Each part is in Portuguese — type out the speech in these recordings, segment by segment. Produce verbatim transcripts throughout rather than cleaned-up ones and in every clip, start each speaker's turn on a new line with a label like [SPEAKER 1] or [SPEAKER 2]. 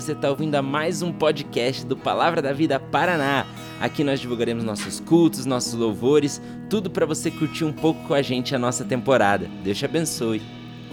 [SPEAKER 1] Você está ouvindo a mais um podcast do Palavra da Vida Paraná. Aqui nós divulgaremos nossos cultos, nossos louvores, tudo para você curtir um pouco com a gente a nossa temporada. Deus te abençoe.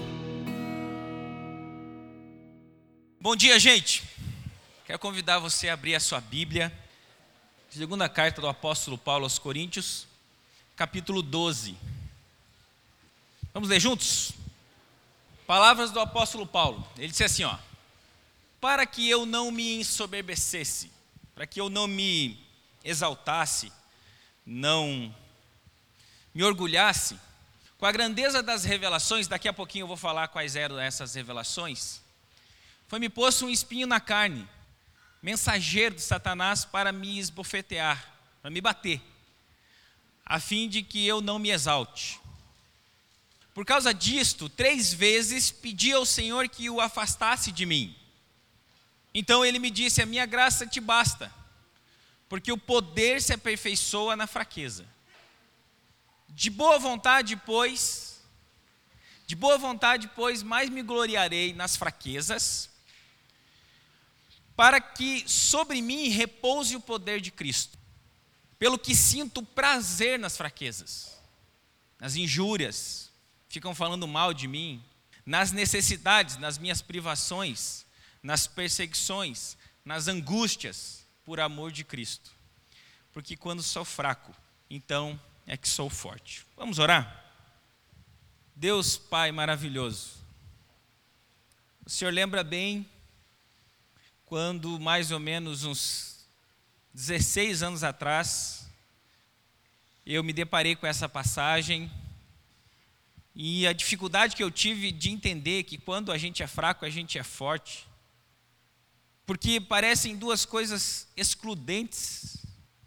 [SPEAKER 2] Bom dia, gente. Quero convidar você a abrir a sua Bíblia. Segunda carta do apóstolo Paulo aos Coríntios, capítulo doze. Vamos ler juntos? Palavras do apóstolo Paulo. Ele disse assim, ó: para que eu não me ensoberbecesse, para que eu não me exaltasse, não me orgulhasse, com a grandeza das revelações, daqui a pouquinho eu vou falar quais eram essas revelações, foi-me posto um espinho na carne, mensageiro de Satanás para me esbofetear, para me bater, a fim de que eu não me exalte. Por causa disto, três vezes pedi ao Senhor que o afastasse de mim. Então ele me disse: a minha graça te basta, porque o poder se aperfeiçoa na fraqueza. De boa vontade, pois, de boa vontade, pois, mais me gloriarei nas fraquezas, para que sobre mim repouse o poder de Cristo. Pelo que sinto prazer nas fraquezas, nas injúrias, ficam falando mal de mim, nas necessidades, nas minhas privações, nas perseguições, nas angústias, por amor de Cristo. Porque quando sou fraco, então é que sou forte. Vamos orar? Deus Pai maravilhoso, o Senhor lembra bem quando mais ou menos uns dezesseis anos atrás, eu me deparei com essa passagem e a dificuldade que eu tive de entender que quando a gente é fraco, a gente é forte. Porque parecem duas coisas excludentes,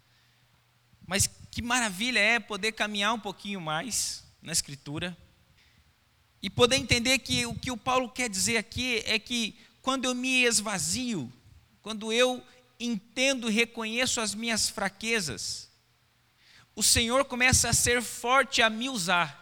[SPEAKER 2] mas que maravilha é poder caminhar um pouquinho mais na Escritura e poder entender que o que o Paulo quer dizer aqui é que quando eu me esvazio, quando eu entendo e reconheço as minhas fraquezas, o Senhor começa a ser forte a me usar.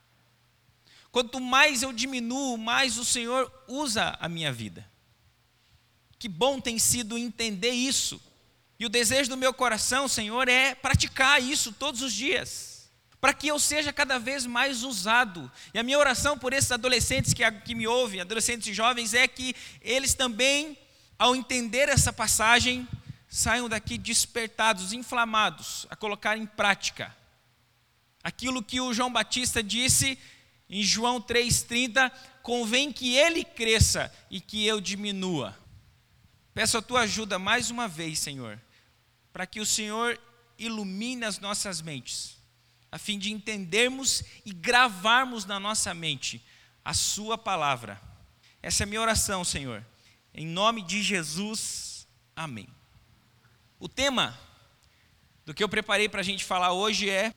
[SPEAKER 2] Quanto mais eu diminuo, mais o Senhor usa a minha vida. Que bom tem sido entender isso. E o desejo do meu coração, Senhor, é praticar isso todos os dias, para que eu seja cada vez mais usado. E a minha oração por esses adolescentes que, que me ouvem, adolescentes e jovens, é que eles também, ao entender essa passagem, saiam daqui despertados, inflamados, a colocar em prática aquilo que o João Batista disse em João três trinta, convém que ele cresça e que eu diminua. Peço a tua ajuda mais uma vez, Senhor, para que o Senhor ilumine as nossas mentes, a fim de entendermos e gravarmos na nossa mente a sua palavra. Essa é a minha oração, Senhor. Em nome de Jesus, amém. O tema do que eu preparei para a gente falar hoje é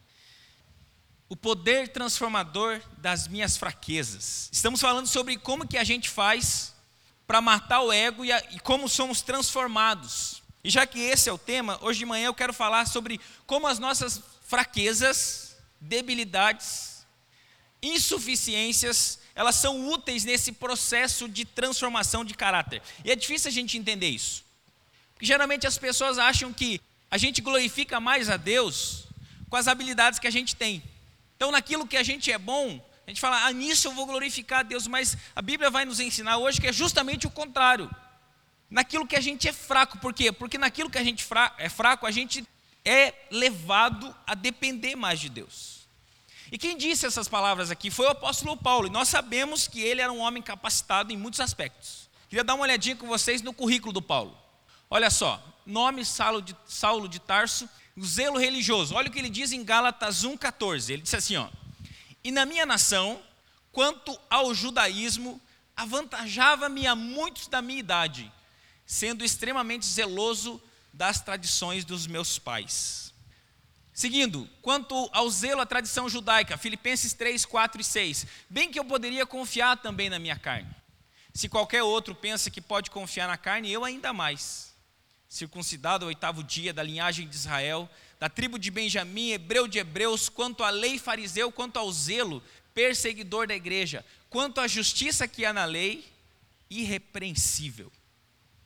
[SPEAKER 2] o poder transformador das minhas fraquezas. Estamos falando sobre como que a gente faz para matar o ego e, a, e como somos transformados. E já que esse é o tema, hoje de manhã eu quero falar sobre como as nossas fraquezas, debilidades, insuficiências, elas são úteis nesse processo de transformação de caráter. E é difícil a gente entender isso. Porque geralmente as pessoas acham que a gente glorifica mais a Deus com as habilidades que a gente tem. Então naquilo que a gente é bom, a gente fala, ah, nisso eu vou glorificar a Deus, mas a Bíblia vai nos ensinar hoje que é justamente o contrário. Naquilo que a gente é fraco, por quê? Porque naquilo que a gente é fraco, a gente é levado a depender mais de Deus. E quem disse essas palavras aqui foi o apóstolo Paulo, e nós sabemos que ele era um homem capacitado em muitos aspectos. Queria dar uma olhadinha com vocês no currículo do Paulo. Olha só, nome Saulo de, Saulo de Tarso, o zelo religioso. Olha o que ele diz em Gálatas um, catorze. Ele disse assim, ó: e na minha nação, quanto ao judaísmo, avantajava-me a muitos da minha idade, sendo extremamente zeloso das tradições dos meus pais. Seguindo, quanto ao zelo à tradição judaica, Filipenses três, quatro e seis, bem que eu poderia confiar também na minha carne. Se qualquer outro pensa que pode confiar na carne, eu ainda mais. Circuncidado ao oitavo dia, da linhagem de Israel, da tribo de Benjamim, hebreu de hebreus, quanto à lei, fariseu, quanto ao zelo, perseguidor da igreja, quanto à justiça que há na lei, irrepreensível.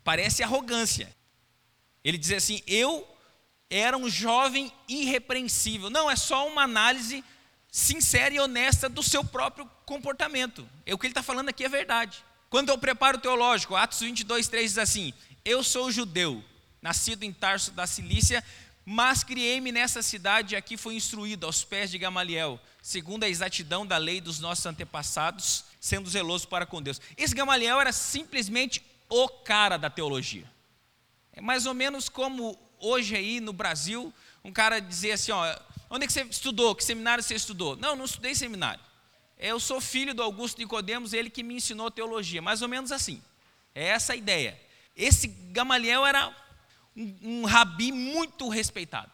[SPEAKER 2] Parece arrogância. Ele diz assim, eu era um jovem irrepreensível. Não, é só uma análise sincera e honesta do seu próprio comportamento. É o que ele está falando aqui é verdade. Quando eu preparo teológico, Atos vinte e dois, três diz assim, eu sou judeu, nascido em Tarso da Cilícia, mas criei-me nessa cidade e aqui fui instruído aos pés de Gamaliel, segundo a exatidão da lei dos nossos antepassados, sendo zeloso para com Deus. Esse Gamaliel era simplesmente o cara da teologia. É mais ou menos como hoje aí no Brasil, um cara dizer assim, ó, onde é que você estudou? Que seminário você estudou? Não, não estudei seminário. Eu sou filho do Augusto Nicodemos, ele que me ensinou teologia, mais ou menos assim. É essa a ideia. Esse Gamaliel era um, um rabi muito respeitado.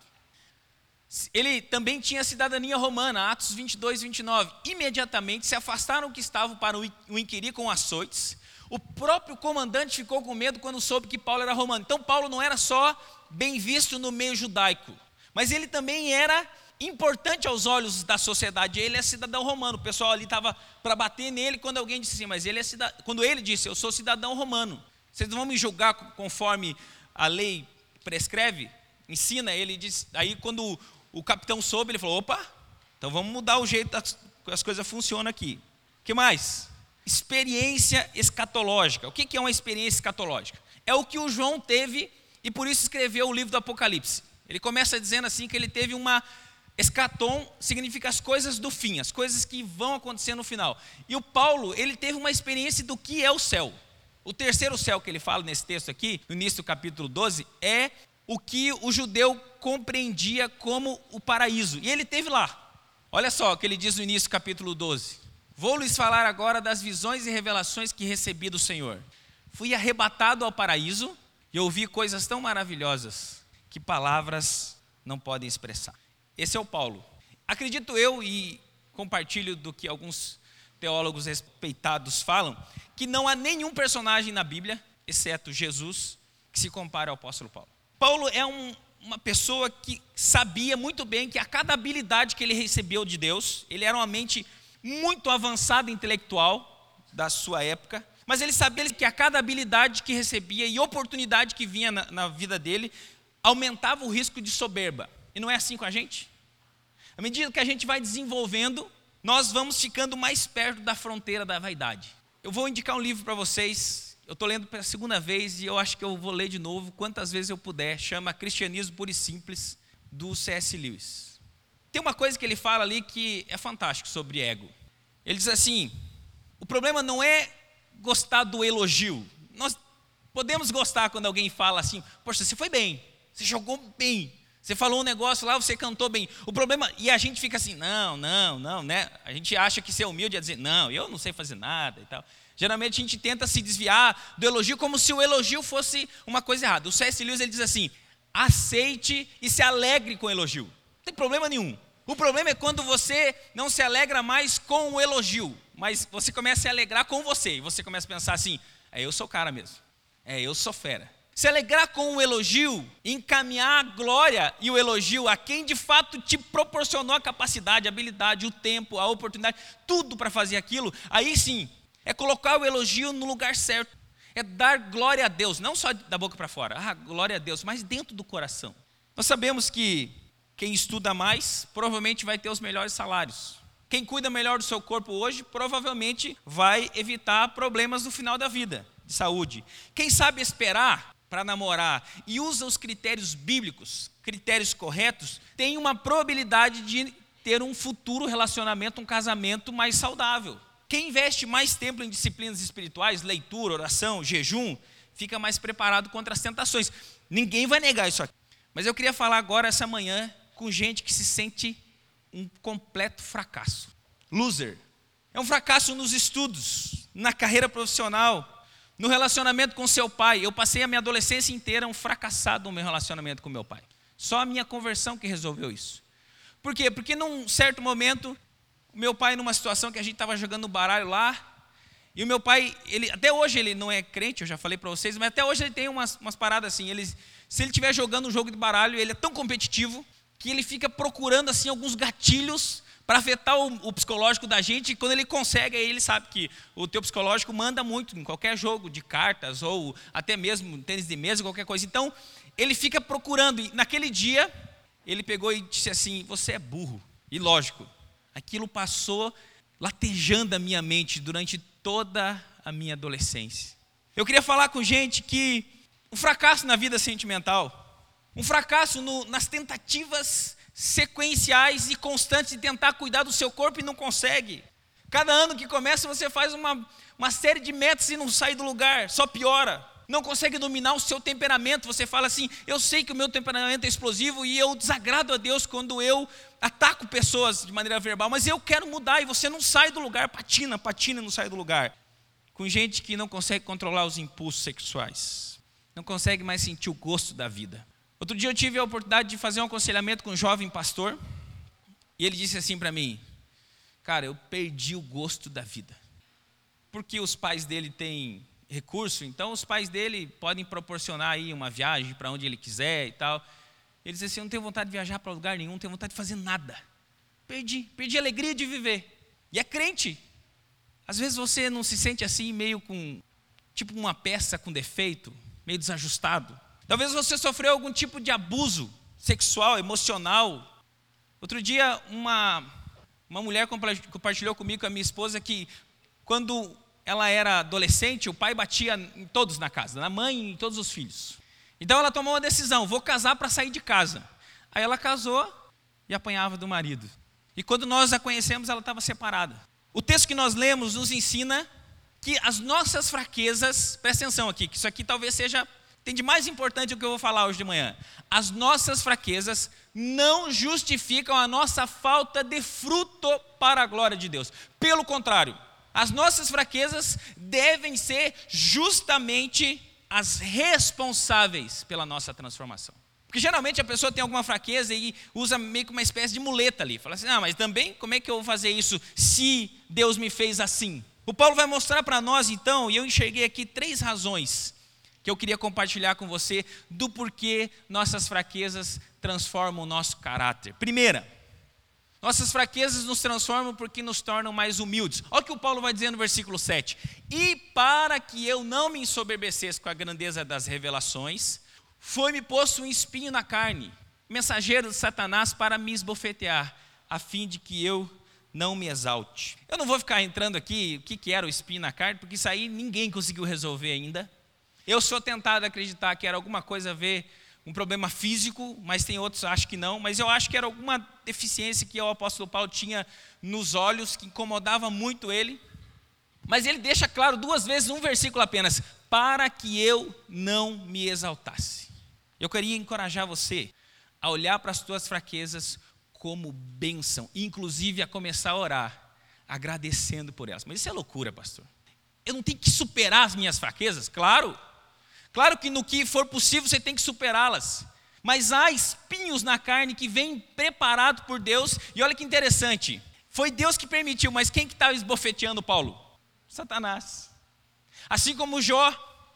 [SPEAKER 2] Ele também tinha cidadania romana, Atos vinte e dois, vinte e nove. Imediatamente se afastaram o que estavam para o inquirir com açoites. O próprio comandante ficou com medo quando soube que Paulo era romano. Então Paulo não era só bem visto no meio judaico, mas ele também era importante aos olhos da sociedade. Ele é cidadão romano. O pessoal ali estava para bater nele quando alguém disse assim, mas ele é cidadão. Quando ele disse, eu sou cidadão romano. Vocês não vão me julgar conforme a lei prescreve? Ensina. Ele disse. Aí quando o, o capitão soube, ele falou, opa, então vamos mudar o jeito que as coisas funcionam aqui. O que mais? Experiência escatológica. O que é uma experiência escatológica? É o que o João teve e por isso escreveu o livro do Apocalipse. Ele começa dizendo assim que ele teve uma escatom, significa as coisas do fim, as coisas que vão acontecer no final. E o Paulo, ele teve uma experiência do que é o céu. O terceiro céu que ele fala nesse texto aqui, no início do capítulo doze, é o que o judeu compreendia como o paraíso. E ele teve lá. Olha só o que ele diz no início do capítulo doze. Vou lhes falar agora das visões e revelações que recebi do Senhor. Fui arrebatado ao paraíso e ouvi coisas tão maravilhosas que palavras não podem expressar. Esse é o Paulo. Acredito eu, e compartilho do que alguns teólogos respeitados falam, que não há nenhum personagem na Bíblia, exceto Jesus, que se compare ao apóstolo Paulo. Paulo é um, uma pessoa que sabia muito bem que a cada habilidade que ele recebeu de Deus, ele era uma mente muito avançada intelectual da sua época, mas ele sabia que a cada habilidade que recebia e oportunidade que vinha na, na vida dele, aumentava o risco de soberba. E não é assim com a gente? À medida que a gente vai desenvolvendo, nós vamos ficando mais perto da fronteira da vaidade. Eu vou indicar um livro para vocês, eu estou lendo pela segunda vez e eu acho que eu vou ler de novo quantas vezes eu puder, chama Cristianismo Puro e Simples, do C S Lewis. Tem uma coisa que ele fala ali que é fantástico sobre ego. Ele diz assim, o problema não é gostar do elogio. Nós podemos gostar quando alguém fala assim, poxa, você foi bem, você jogou bem, você falou um negócio lá, você cantou bem. O problema, e a gente fica assim, não, não, não, né? A gente acha que ser humilde é dizer, não, eu não sei fazer nada e tal. Geralmente a gente tenta se desviar do elogio como se o elogio fosse uma coisa errada. O C S Lewis ele diz assim, aceite e se alegre com o elogio. Não tem problema nenhum. O problema é quando você não se alegra mais com o elogio, mas você começa a se alegrar com você. E você começa a pensar assim, é, eu sou cara mesmo. É, eu sou fera. Se alegrar com o elogio, encaminhar a glória e o elogio a quem de fato te proporcionou a capacidade, a habilidade, o tempo, a oportunidade, tudo para fazer aquilo, aí sim, é colocar o elogio no lugar certo. É dar glória a Deus, não só da boca para fora, ah, glória a Deus, mas dentro do coração. Nós sabemos que quem estuda mais, provavelmente vai ter os melhores salários. Quem cuida melhor do seu corpo hoje, provavelmente vai evitar problemas no final da vida, de saúde. Quem sabe esperar para namorar e usa os critérios bíblicos, critérios corretos, tem uma probabilidade de ter um futuro relacionamento, um casamento mais saudável. Quem investe mais tempo em disciplinas espirituais, leitura, oração, jejum, fica mais preparado contra as tentações. Ninguém vai negar isso aqui. Mas eu queria falar agora, essa manhã, com gente que se sente um completo fracasso. Loser. É um fracasso nos estudos, na carreira profissional, no relacionamento com seu pai. Eu passei a minha adolescência inteira um fracassado no meu relacionamento com meu pai. Só a minha conversão que resolveu isso. Por quê? Porque num certo momento, meu pai numa situação que a gente estava jogando baralho lá, e o meu pai, ele, até hoje ele não é crente, eu já falei para vocês, mas até hoje ele tem umas, umas paradas assim, ele, se ele estiver jogando um jogo de baralho, ele é tão competitivo, que ele fica procurando assim alguns gatilhos para afetar o, o psicológico da gente. E quando ele consegue, aí ele sabe que o teu psicológico manda muito em qualquer jogo de cartas ou até mesmo tênis de mesa, qualquer coisa. Então, ele fica procurando. E naquele dia, ele pegou e disse assim: você é burro. E lógico, aquilo passou latejando a minha mente durante toda a minha adolescência. Eu queria falar com gente que um fracasso na vida sentimental, um fracasso no, nas tentativas sequenciais e constantes de tentar cuidar do seu corpo e não consegue. Cada ano que começa você faz uma, uma série de metas e não sai do lugar, só piora. Não consegue dominar o seu temperamento. Você fala assim: eu sei que o meu temperamento é explosivo e eu desagrado a Deus quando eu ataco pessoas de maneira verbal, mas eu quero mudar, e você não sai do lugar, patina, patina e não sai do lugar. Com gente que não consegue controlar os impulsos sexuais, não consegue mais sentir o gosto da vida. Outro dia eu tive a oportunidade de fazer um aconselhamento com um jovem pastor, e ele disse assim para mim: cara, eu perdi o gosto da vida. Porque os pais dele têm recurso, então os pais dele podem proporcionar aí uma viagem para onde ele quiser e tal. Ele disse assim: eu não tenho vontade de viajar para lugar nenhum, não tenho vontade de fazer nada. Perdi, perdi a alegria de viver. E é crente. Às vezes você não se sente assim, meio com, tipo uma peça com defeito, meio desajustado. Talvez você sofreu algum tipo de abuso sexual, emocional. Outro dia, uma, uma mulher compartilhou comigo, com a minha esposa, que quando ela era adolescente, o pai batia em todos na casa, na mãe e em todos os filhos. Então ela tomou uma decisão: vou casar para sair de casa. Aí ela casou e apanhava do marido. E quando nós a conhecemos, ela estava separada. O texto que nós lemos nos ensina que as nossas fraquezas, presta atenção aqui, que isso aqui talvez seja, tem de mais importante o que eu vou falar hoje de manhã. As nossas fraquezas não justificam a nossa falta de fruto para a glória de Deus. Pelo contrário, as nossas fraquezas devem ser justamente as responsáveis pela nossa transformação. Porque geralmente a pessoa tem alguma fraqueza e usa meio que uma espécie de muleta ali. Fala assim: ah, mas também como é que eu vou fazer isso se Deus me fez assim? O Paulo vai mostrar para nós então, e eu enxerguei aqui três razões que eu queria compartilhar com você do porquê nossas fraquezas transformam o nosso caráter. Primeira, nossas fraquezas nos transformam porque nos tornam mais humildes. Olha o que o Paulo vai dizer no versículo sete. E para que eu não me ensoberbecesse com a grandeza das revelações, foi-me posto um espinho na carne, mensageiro de Satanás para me esbofetear, a fim de que eu não me exalte. Eu não vou ficar entrando aqui o que, que era o espinho na carne, porque isso aí ninguém conseguiu resolver ainda. Eu sou tentado a acreditar que era alguma coisa a ver, um problema físico, mas tem outros que acham que não. Mas eu acho que era alguma deficiência que o apóstolo Paulo tinha nos olhos, que incomodava muito ele. Mas ele deixa claro duas vezes, um versículo apenas: para que eu não me exaltasse. Eu queria encorajar você a olhar para as tuas fraquezas como bênção, inclusive a começar a orar, agradecendo por elas. Mas isso é loucura, pastor. Eu não tenho que superar as minhas fraquezas? Claro. Claro que no que for possível você tem que superá-las. Mas há espinhos na carne que vêm preparado por Deus. E olha que interessante. Foi Deus que permitiu, mas quem que estava esbofeteando Paulo? Satanás. Assim como Jó,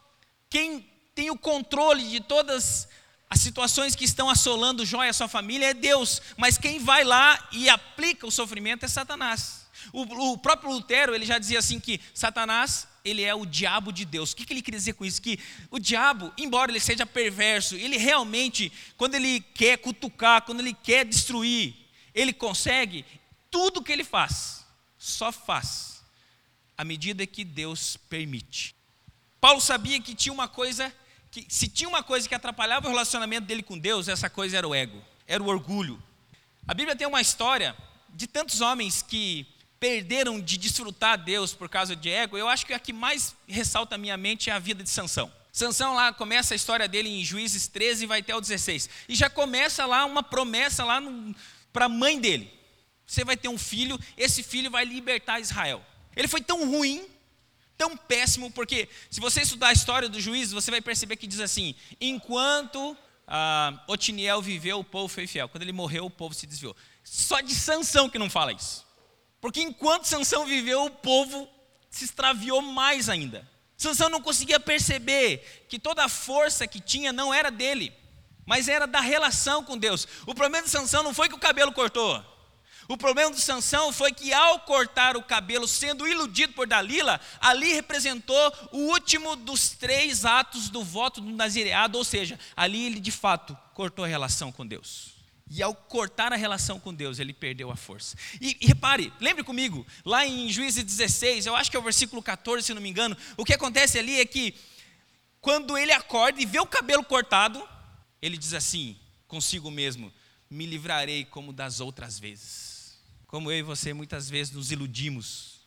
[SPEAKER 2] quem tem o controle de todas as situações que estão assolando Jó e a sua família é Deus. Mas quem vai lá e aplica o sofrimento é Satanás. O, o próprio Lutero, ele já dizia assim que Satanás, ele é o diabo de Deus. O que, que ele queria dizer com isso? Que o diabo, embora ele seja perverso, ele realmente, quando ele quer cutucar, quando ele quer destruir, ele consegue. Tudo que ele faz, só faz à medida que Deus permite. Paulo sabia que tinha uma coisa, que se tinha uma coisa que atrapalhava o relacionamento dele com Deus, essa coisa era o ego, era o orgulho. A Bíblia tem uma história de tantos homens que perderam de desfrutar Deus por causa de ego. Eu acho que a que mais ressalta a minha mente é a vida de Sansão. Sansão lá começa a história dele em Juízes treze e vai até o dezesseis. E já começa lá uma promessa lá para a mãe dele. Você vai ter um filho, esse filho vai libertar Israel. Ele foi tão ruim, tão péssimo, porque se você estudar a história dos juízes, você vai perceber que diz assim: enquanto ah, Otiniel viveu, o povo foi fiel. Quando ele morreu, o povo se desviou. Só de Sansão que não fala isso. Porque enquanto Sansão viveu, o povo se extraviou mais ainda. Sansão não conseguia perceber que toda a força que tinha não era dele, mas era da relação com Deus. O problema de Sansão não foi que o cabelo cortou. O problema do Sansão foi que ao cortar o cabelo, sendo iludido por Dalila, ali representou o último dos três atos do voto do nazireado, ou seja, ali ele de fato cortou a relação com Deus. E ao cortar a relação com Deus, ele perdeu a força. E, e repare, lembre comigo, lá em Juízes dezesseis, eu acho que é o versículo catorze, se não me engano, o que acontece ali é que, quando ele acorda e vê o cabelo cortado, ele diz assim, consigo mesmo, me livrarei como das outras vezes. Como eu e você muitas vezes nos iludimos,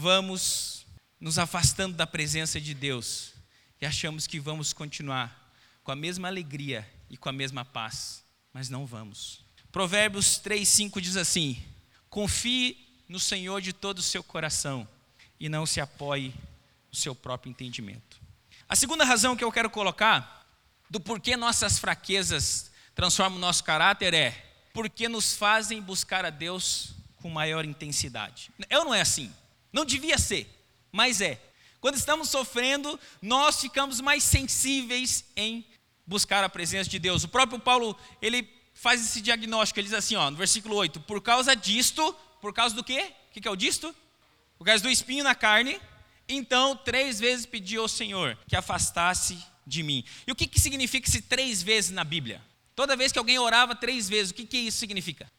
[SPEAKER 2] vamos nos afastando da presença de Deus e achamos que vamos continuar com a mesma alegria e com a mesma paz, mas não vamos. Provérbios três, cinco diz assim, confie no Senhor de todo o seu coração e não se apoie no seu próprio entendimento. A segunda razão que eu quero colocar do porquê nossas fraquezas transformam o nosso caráter é porque nos fazem buscar a Deus com maior intensidade. É ou não é assim? Não devia ser, mas é. Quando estamos sofrendo, nós ficamos mais sensíveis em buscar a presença de Deus. O próprio Paulo, ele faz esse diagnóstico, ele diz assim, ó, no versículo oito, por causa disto, por causa do quê? O que é o disto? Por causa do espinho na carne, então três vezes pedi ao Senhor que afastasse de mim. E o que, que significa esse três vezes na Bíblia? Toda vez que alguém orava três vezes, o que, que isso significa?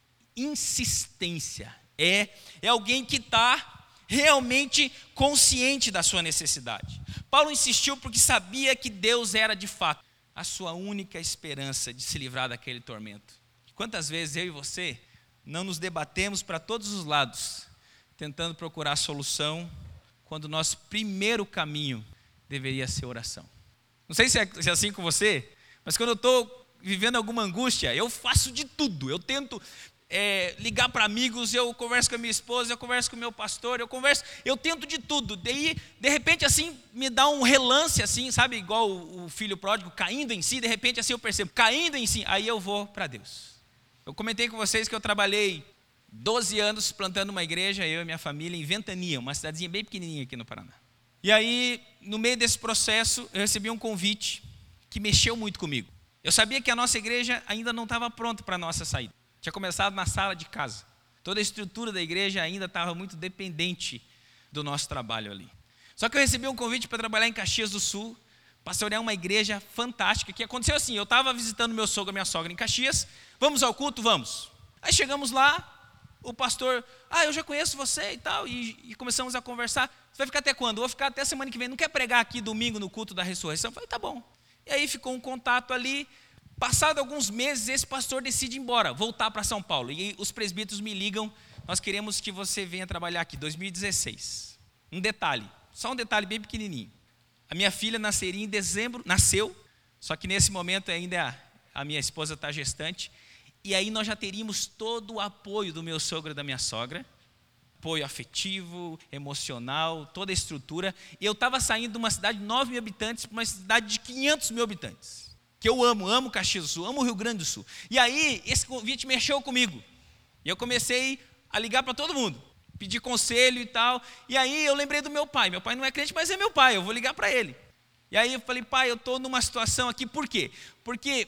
[SPEAKER 2] Insistência. É, é alguém que está realmente consciente da sua necessidade. Paulo insistiu porque sabia que Deus era de fato a sua única esperança de se livrar daquele tormento. Quantas vezes eu e você não nos debatemos para todos os lados, tentando procurar solução, quando o nosso primeiro caminho deveria ser oração. Não sei se é, se é assim com você, mas quando eu estou vivendo alguma angústia, eu faço de tudo, eu tento é, ligar para amigos, eu converso com a minha esposa, eu converso com o meu pastor, eu converso, eu tento de tudo, daí de repente assim, me dá um relance assim, sabe, igual o, o filho pródigo caindo em si, de repente assim eu percebo, caindo em si, aí eu vou para Deus. Eu comentei com vocês que eu trabalhei doze anos plantando uma igreja, eu e minha família, em Ventania, uma cidadezinha bem pequenininha aqui no Paraná. E aí, no meio desse processo, eu recebi um convite que mexeu muito comigo. Eu sabia que a nossa igreja ainda não estava pronta para a nossa saída. Tinha começado na sala de casa. Toda a estrutura da igreja ainda estava muito dependente do nosso trabalho ali. Só que eu recebi um convite para trabalhar em Caxias do Sul, pastorear uma igreja fantástica, que aconteceu assim, eu estava visitando meu sogro e minha sogra em Caxias, vamos ao culto? Vamos. Aí chegamos lá, o pastor, ah, eu já conheço você e tal, e, e começamos a conversar, você vai ficar até quando? Eu vou ficar até semana que vem, não quer pregar aqui domingo no culto da ressurreição? Eu falei, tá bom. E aí ficou um contato ali, passado alguns meses, esse pastor decide ir embora, voltar para São Paulo, e os presbíteros me ligam, nós queremos que você venha trabalhar aqui, dois mil e dezesseis. Um detalhe, só um detalhe bem pequenininho, a minha filha nasceria em dezembro, nasceu, só que nesse momento ainda a, a minha esposa está gestante, e aí nós já teríamos todo o apoio do meu sogro e da minha sogra, apoio afetivo, emocional, toda a estrutura, e eu estava saindo de uma cidade de nove mil habitantes para uma cidade de quinhentos mil habitantes, que eu amo, amo Caxias do Sul, amo o Rio Grande do Sul, e aí esse convite mexeu comigo, e eu comecei a ligar para todo mundo, pedir conselho e tal, e aí eu lembrei do meu pai, meu pai não é crente, mas é meu pai, eu vou ligar para ele, e aí eu falei, pai, eu estou numa situação aqui, por quê? Porque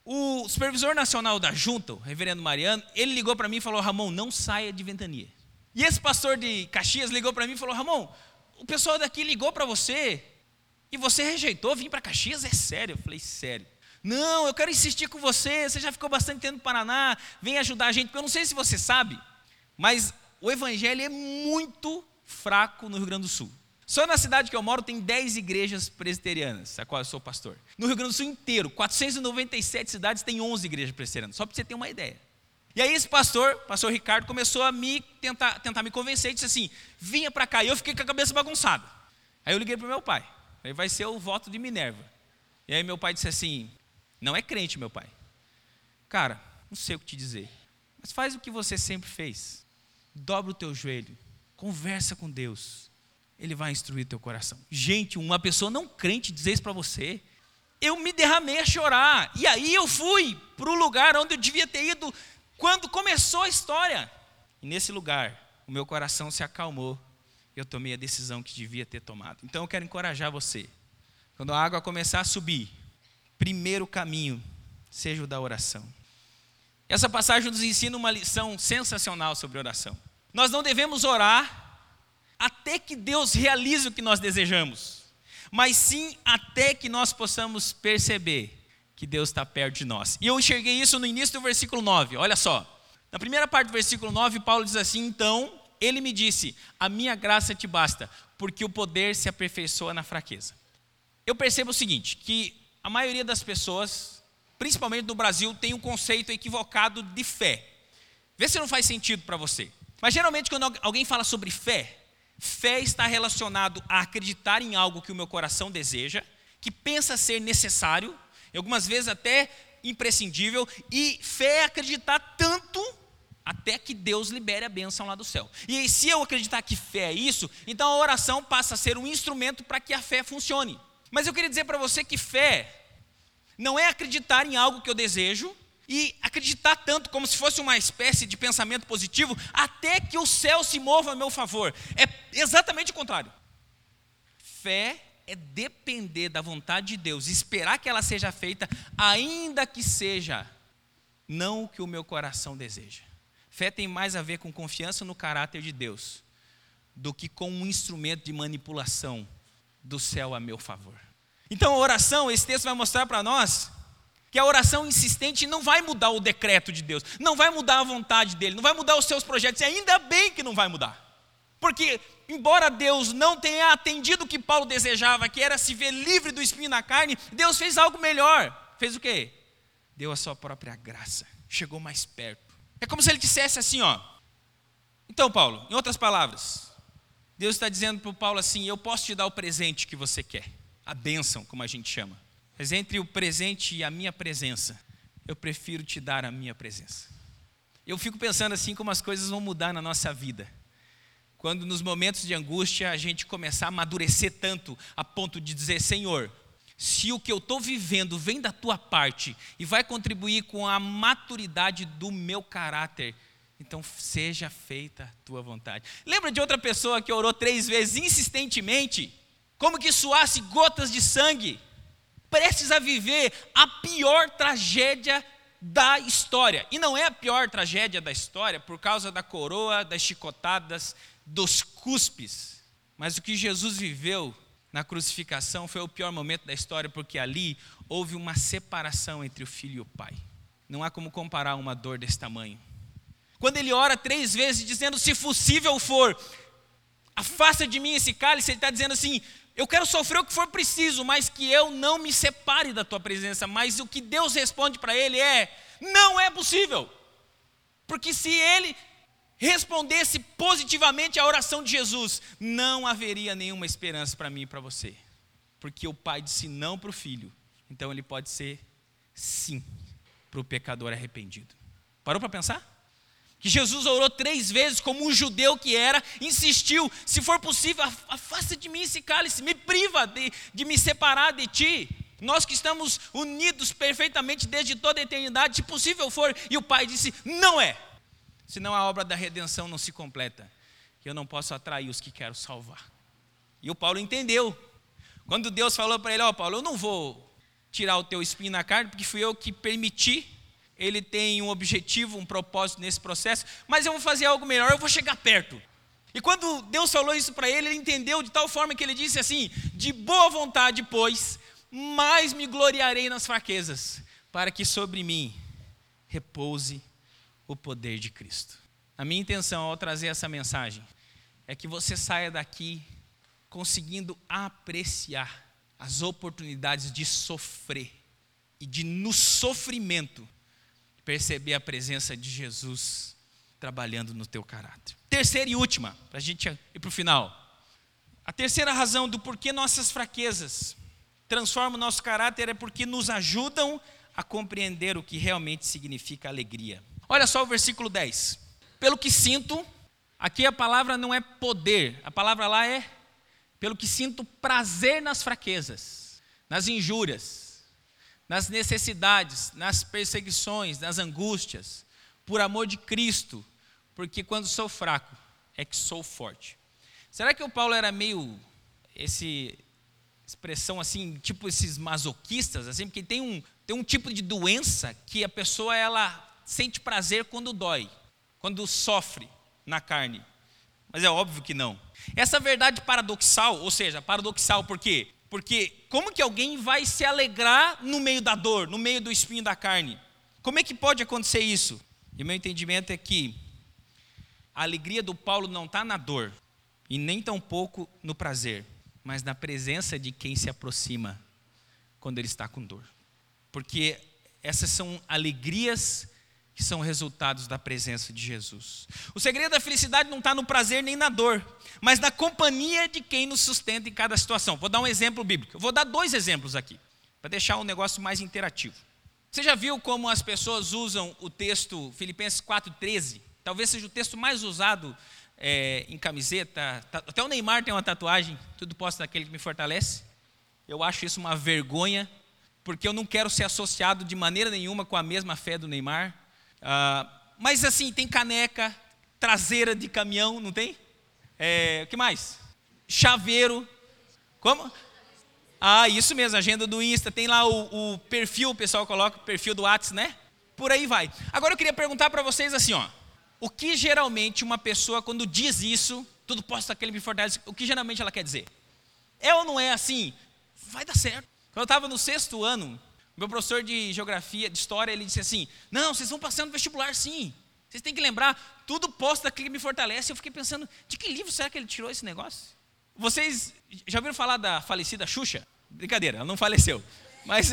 [SPEAKER 2] o supervisor nacional da junta, o reverendo Mariano, ele ligou para mim e falou, Ramon, não saia de Ventania. E esse pastor de Caxias ligou para mim e falou, Ramon, o pessoal daqui ligou para você e você rejeitou vir para Caxias? É sério? Eu falei, sério. Não, eu quero insistir com você, você já ficou bastante tempo no Paraná, vem ajudar a gente, porque eu não sei se você sabe, mas o evangelho é muito fraco no Rio Grande do Sul. Só na cidade que eu moro tem dez igrejas presbiterianas, a qual eu sou pastor. No Rio Grande do Sul inteiro, quatrocentas e noventa e sete cidades, tem onze igrejas presbiterianas, só para você ter uma ideia. E aí esse pastor, pastor Ricardo, começou a me tentar, tentar me convencer e disse assim, vinha para cá, e eu fiquei com a cabeça bagunçada. Aí eu liguei para o meu pai, aí vai ser o voto de Minerva. E aí meu pai disse assim, não é crente meu pai. Cara, não sei o que te dizer, mas faz o que você sempre fez. Dobra o teu joelho, conversa com Deus. Ele vai instruir teu coração. Gente, uma pessoa não crente dizer isso para você. Eu me derramei a chorar. E aí eu fui para o lugar onde eu devia ter ido quando começou a história. E nesse lugar, o meu coração se acalmou. Eu tomei a decisão que devia ter tomado. Então eu quero encorajar você. Quando a água começar a subir, primeiro caminho seja o da oração. Essa passagem nos ensina uma lição sensacional sobre oração. Nós não devemos orar até que Deus realize o que nós desejamos, mas sim até que nós possamos perceber que Deus está perto de nós. E eu enxerguei isso no início do versículo nove, olha só. Na primeira parte do versículo nove, Paulo diz assim: então ele me disse, a minha graça te basta, porque o poder se aperfeiçoa na fraqueza. Eu percebo o seguinte, que a maioria das pessoas, principalmente no Brasil, tem um conceito equivocado de fé. Vê se não faz sentido para você. Mas geralmente quando alguém fala sobre fé, fé está relacionado a acreditar em algo que o meu coração deseja, que pensa ser necessário, e algumas vezes até imprescindível, e fé é acreditar tanto até que Deus libere a bênção lá do céu. E se eu acreditar que fé é isso, então a oração passa a ser um instrumento para que a fé funcione. Mas eu queria dizer para você que fé não é acreditar em algo que eu desejo, e acreditar tanto como se fosse uma espécie de pensamento positivo, até que o céu se mova a meu favor. É exatamente o contrário. Fé é depender da vontade de Deus, esperar que ela seja feita, ainda que seja não o que o meu coração deseja. Fé tem mais a ver com confiança no caráter de Deus, do que com um instrumento de manipulação do céu a meu favor. Então a oração, esse texto vai mostrar para nós que a oração insistente não vai mudar o decreto de Deus, não vai mudar a vontade dele, não vai mudar os seus projetos, e ainda bem que não vai mudar. Porque, embora Deus não tenha atendido o que Paulo desejava, que era se ver livre do espinho na carne, Deus fez algo melhor. Fez o quê? Deu a sua própria graça, chegou mais perto. É como se ele dissesse assim, ó. Então, Paulo, em outras palavras, Deus está dizendo para o Paulo assim: eu posso te dar o presente que você quer, a bênção, como a gente chama. Mas entre o presente e a minha presença, eu prefiro te dar a minha presença. Eu fico pensando assim como as coisas vão mudar na nossa vida. Quando nos momentos de angústia a gente começar a amadurecer tanto a ponto de dizer: Senhor, se o que eu estou vivendo vem da tua parte e vai contribuir com a maturidade do meu caráter, então seja feita a tua vontade. Lembra de outra pessoa que orou três vezes insistentemente, como que suasse gotas de sangue, prestes a viver a pior tragédia da história? E não é a pior tragédia da história por causa da coroa, das chicotadas, dos cuspes, mas o que Jesus viveu na crucificação foi o pior momento da história, porque ali houve uma separação entre o filho e o pai. Não há como comparar uma dor desse tamanho. Quando ele ora três vezes dizendo: se possível for, afasta de mim esse cálice, ele está dizendo assim: eu quero sofrer o que for preciso, mas que eu não me separe da tua presença. Mas o que Deus responde para ele é: não é possível. Porque se ele respondesse positivamente à oração de Jesus, não haveria nenhuma esperança para mim e para você. Porque o pai disse não para o filho, então ele pode ser sim para o pecador arrependido. Parou para pensar? Que Jesus orou três vezes como um judeu que era, insistiu: se for possível, afasta de mim esse cálice, me priva de, de me separar de ti. Nós que estamos unidos perfeitamente desde toda a eternidade, se possível for. E o pai disse: não é, senão a obra da redenção não se completa, que eu não posso atrair os que quero salvar. E o Paulo entendeu. Quando Deus falou para ele: ó, Paulo, eu não vou tirar o teu espinho na carne, porque fui eu que permiti. Ele tem um objetivo, um propósito nesse processo, mas eu vou fazer algo melhor, eu vou chegar perto. E quando Deus falou isso para ele, ele entendeu de tal forma que ele disse assim: de boa vontade, pois, mais me gloriarei nas fraquezas, para que sobre mim repouse o poder de Cristo. A minha intenção ao trazer essa mensagem é que você saia daqui conseguindo apreciar as oportunidades de sofrer e de, no sofrimento, perceber a presença de Jesus trabalhando no teu caráter. Terceira e última, para a gente ir para o final. A terceira razão do porquê nossas fraquezas transformam o nosso caráter é porque nos ajudam a compreender o que realmente significa alegria. Olha só o versículo dez. Pelo que sinto, aqui a palavra não é poder, a palavra lá é pelo que sinto prazer nas fraquezas, nas injúrias, nas necessidades, nas perseguições, nas angústias, por amor de Cristo, porque quando sou fraco é que sou forte. Será que o Paulo era meio, esse expressão assim, tipo esses masoquistas, assim, porque tem um, tem um tipo de doença que a pessoa, ela sente prazer quando dói, quando sofre na carne. Mas é óbvio que não. Essa verdade paradoxal, ou seja, paradoxal por quê? Porque como que alguém vai se alegrar no meio da dor, no meio do espinho da carne? Como é que pode acontecer isso? E o meu entendimento é que a alegria do Paulo não está na dor, e nem tampouco no prazer, mas na presença de quem se aproxima quando ele está com dor. Porque essas são alegrias que são resultados da presença de Jesus. O segredo da felicidade não está no prazer nem na dor, mas na companhia de quem nos sustenta em cada situação. Vou dar um exemplo bíblico. Eu vou dar dois exemplos aqui, para deixar o negócio mais interativo. Você já viu como as pessoas usam o texto Filipenses quatro, treze? Talvez seja o texto mais usado é, em camiseta. Até o Neymar tem uma tatuagem, tudo posso daquele que me fortalece. Eu acho isso uma vergonha, porque eu não quero ser associado de maneira nenhuma com a mesma fé do Neymar. Uh, mas assim, tem caneca, traseira de caminhão, não tem? É, o que mais? Chaveiro. Como? Ah, isso mesmo, agenda do Insta, tem lá o, o perfil, o pessoal coloca o perfil do WhatsApp, né? Por aí vai. Agora eu queria perguntar para vocês assim, ó. O que geralmente uma pessoa, quando diz isso, tudo posso daquele me fortalece, o que geralmente ela quer dizer? É ou não é assim? Vai dar certo. Quando eu estava no sexto ano, meu professor de geografia, de história, ele disse assim, não, vocês vão passar no vestibular sim. Vocês têm que lembrar, tudo posso daquele que me fortalece. Eu fiquei pensando, de que livro será que ele tirou esse negócio? Vocês já ouviram falar da falecida Xuxa? Brincadeira, ela não faleceu. Mas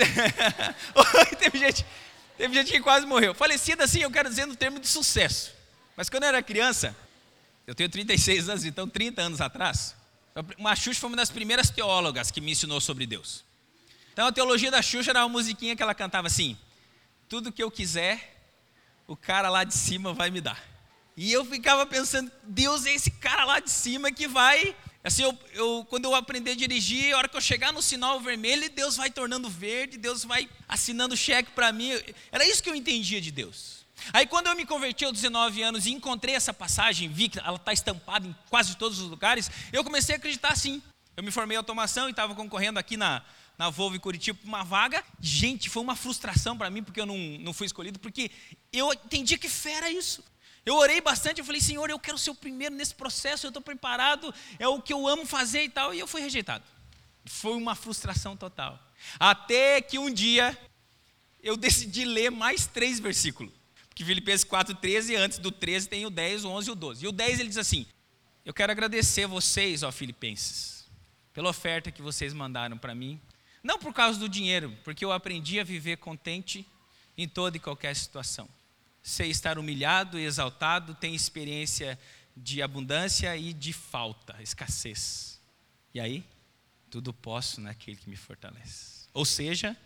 [SPEAKER 2] teve, gente, teve gente que quase morreu. Falecida, assim, eu quero dizer no termo de sucesso. Mas quando eu era criança, eu tenho trinta e seis anos, então trinta anos atrás, uma Xuxa foi uma das primeiras teólogas que me ensinou sobre Deus. Então a teologia da Xuxa era uma musiquinha que ela cantava assim, tudo que eu quiser, o cara lá de cima vai me dar. E eu ficava pensando, Deus é esse cara lá de cima que vai... Assim, eu, eu, quando eu aprender a dirigir, a hora que eu chegar no sinal vermelho, Deus vai tornando verde, Deus vai assinando cheque para mim. Era isso que eu entendia de Deus. Aí quando eu me converti aos dezenove anos e encontrei essa passagem, vi que ela está estampada em quase todos os lugares, eu comecei a acreditar sim. Eu me formei em automação e estava concorrendo aqui na, na Volvo em Curitiba por uma vaga. Gente, foi uma frustração para mim, porque eu não, não fui escolhido, porque eu entendia que fé era isso. Eu orei bastante, eu falei, Senhor, eu quero ser o primeiro nesse processo, eu estou preparado, é o que eu amo fazer e tal, e eu fui rejeitado. Foi uma frustração total. Até que um dia, eu decidi ler mais três versículos. Porque Filipenses quatro, treze, antes do treze tem o dez, o onze e o doze. E o dez ele diz assim, eu quero agradecer vocês, ó Filipenses, pela oferta que vocês mandaram para mim. Não por causa do dinheiro, porque eu aprendi a viver contente em toda e qualquer situação. Sei estar humilhado e exaltado, tem experiência de abundância e de falta, escassez. E aí, tudo posso naquele que me fortalece. Ou seja,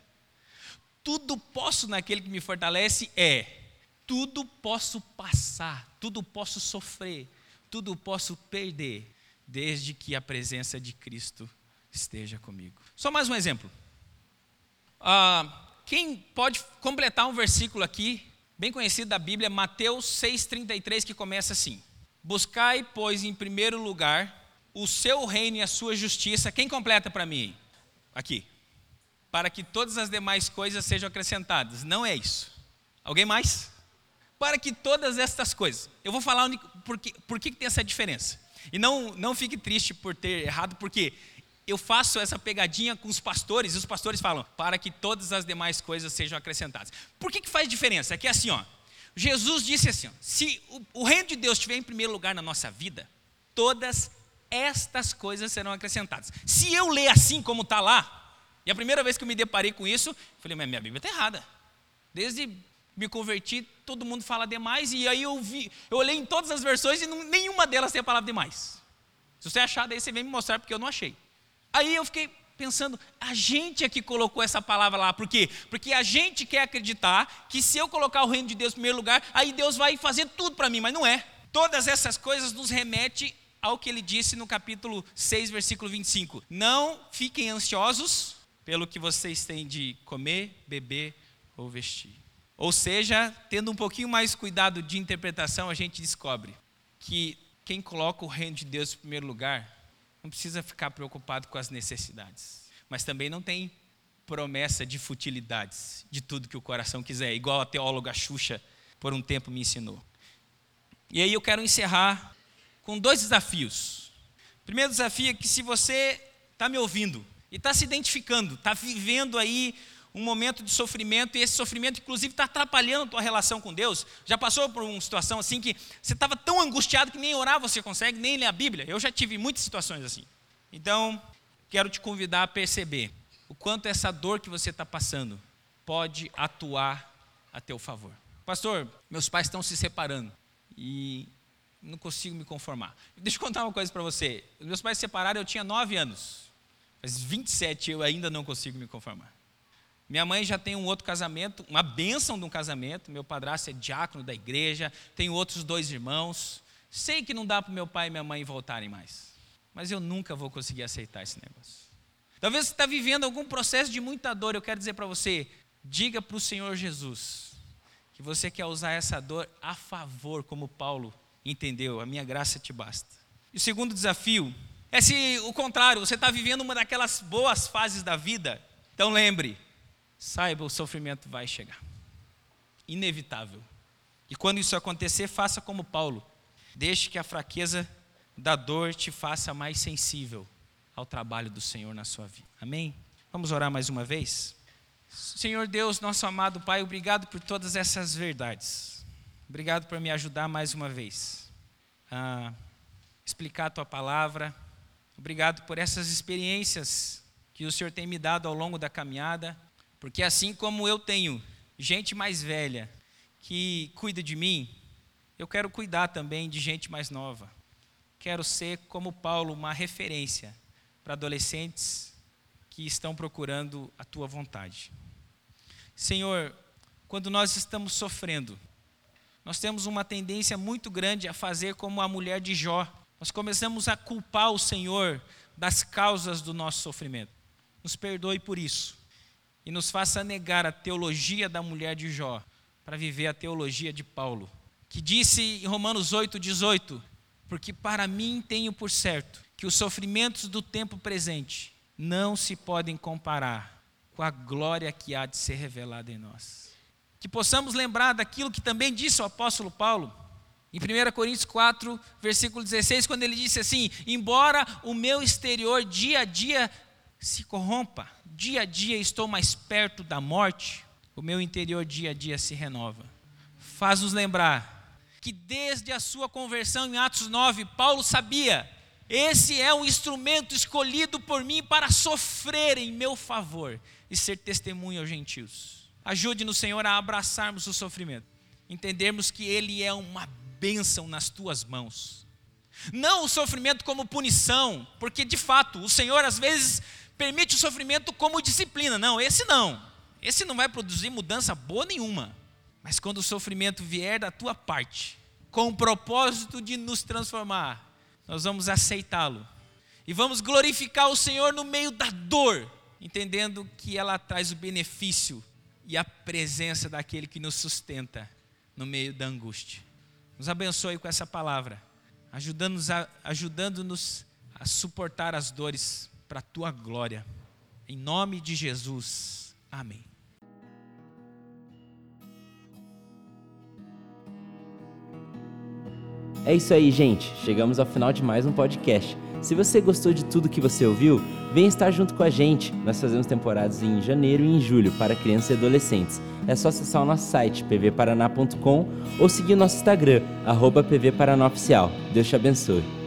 [SPEAKER 2] tudo posso naquele que me fortalece é, tudo posso passar, tudo posso sofrer, tudo posso perder, desde que a presença de Cristo esteja comigo. Só mais um exemplo. Ah, quem pode completar um versículo aqui, bem conhecido da Bíblia, Mateus seis, trinta e três, que começa assim, buscai, pois, em primeiro lugar, o seu reino e a sua justiça. Quem completa para mim? Aqui. Para que todas as demais coisas sejam acrescentadas. Não é isso. Alguém mais? Para que todas estas coisas. Eu vou falar por que, por que tem essa diferença. E não, não fique triste por ter errado, porque eu faço essa pegadinha com os pastores, e os pastores falam, para que todas as demais coisas sejam acrescentadas. Por que que faz diferença? É que assim, ó, Jesus disse assim, ó, se o, o reino de Deus estiver em primeiro lugar na nossa vida, todas estas coisas serão acrescentadas. Se eu ler assim como está lá, e a primeira vez que eu me deparei com isso, eu falei, mas minha Bíblia está errada. Desde me converti, todo mundo fala demais, e aí eu vi, eu olhei em todas as versões e não, nenhuma delas tem a palavra demais. Se você achar, daí você vem me mostrar, porque eu não achei. Aí eu fiquei pensando, a gente é que colocou essa palavra lá, por quê? Porque a gente quer acreditar que se eu colocar o reino de Deus em primeiro lugar, aí Deus vai fazer tudo para mim, mas não é. Todas essas coisas nos remetem ao que ele disse no capítulo seis, versículo vinte e cinco. Não fiquem ansiosos pelo que vocês têm de comer, beber ou vestir. Ou seja, tendo um pouquinho mais cuidado de interpretação, a gente descobre que quem coloca o reino de Deus em primeiro lugar, não precisa ficar preocupado com as necessidades, mas também não tem promessa de futilidades, de tudo que o coração quiser, igual a teóloga Xuxa por um tempo me ensinou. E aí eu quero encerrar com dois desafios. O primeiro desafio é que se você está me ouvindo e está se identificando, está vivendo aí um momento de sofrimento, e esse sofrimento inclusive está atrapalhando a tua relação com Deus, já passou por uma situação assim que você estava tão angustiado que nem orar você consegue, nem ler a Bíblia. Eu já tive muitas situações assim. Então, quero te convidar a perceber o quanto essa dor que você está passando pode atuar a teu favor. Pastor, meus pais estão se separando e não consigo me conformar. Deixa eu contar uma coisa para você. Os meus pais se separaram, eu tinha nove anos. Faz vinte e sete eu ainda não consigo me conformar. Minha mãe já tem um outro casamento, uma bênção de um casamento. Meu padrasto é diácono da igreja, tenho outros dois irmãos. Sei que não dá para meu pai e minha mãe voltarem mais, mas eu nunca vou conseguir aceitar esse negócio. Talvez você está vivendo algum processo de muita dor. Eu quero dizer para você, diga para o Senhor Jesus que você quer usar essa dor a favor, como Paulo entendeu, a minha graça te basta. E o segundo desafio é se o contrário, você está vivendo uma daquelas boas fases da vida, então lembre, saiba, o sofrimento vai chegar, inevitável. E quando isso acontecer, faça como Paulo, deixe que a fraqueza da dor te faça mais sensível ao trabalho do Senhor na sua vida. Amém? Vamos orar mais uma vez? Senhor Deus, nosso amado Pai, obrigado por todas essas verdades. Obrigado por me ajudar mais uma vez a explicar a Tua palavra. Obrigado por essas experiências que o Senhor tem me dado ao longo da caminhada, porque assim como eu tenho gente mais velha que cuida de mim, eu quero cuidar também de gente mais nova. Quero ser, como Paulo, uma referência para adolescentes que estão procurando a Tua vontade. Senhor, quando nós estamos sofrendo, nós temos uma tendência muito grande a fazer como a mulher de Jó. Nós começamos a culpar o Senhor das causas do nosso sofrimento. Nos perdoe por isso e nos faça negar a teologia da mulher de Jó para viver a teologia de Paulo, que disse em Romanos oito, dezoito, porque para mim tenho por certo que os sofrimentos do tempo presente não se podem comparar com a glória que há de ser revelada em nós. Que possamos lembrar daquilo que também disse o apóstolo Paulo, em primeira Coríntios quatro, versículo dezesseis, quando ele disse assim, embora o meu exterior dia a dia se corrompa, dia a dia estou mais perto da morte, o meu interior dia a dia se renova. Faz-nos lembrar que desde a sua conversão em Atos nove, Paulo sabia, esse é um instrumento escolhido por mim para sofrer em meu favor e ser testemunho aos gentios. Ajude-nos, Senhor, a abraçarmos o sofrimento, entendermos que ele é uma bênção nas tuas mãos. Não o sofrimento como punição, porque de fato o Senhor às vezes permite o sofrimento como disciplina. Não, esse não. Esse não vai produzir mudança boa nenhuma. Mas quando o sofrimento vier da tua parte, com o propósito de nos transformar, nós vamos aceitá-lo. E vamos glorificar o Senhor no meio da dor, entendendo que ela traz o benefício e a presença daquele que nos sustenta no meio da angústia. Nos abençoe com essa palavra, ajudando-nos a, ajudando-nos a suportar as dores para a tua glória. Em nome de Jesus. Amém.
[SPEAKER 1] É isso aí, gente. Chegamos ao final de mais um podcast. Se você gostou de tudo que você ouviu, venha estar junto com a gente. Nós fazemos temporadas em janeiro e em julho para crianças e adolescentes. É só acessar o nosso site, p v paraná ponto com, ou seguir o nosso Instagram, arroba p v paraná oficial. Deus te abençoe.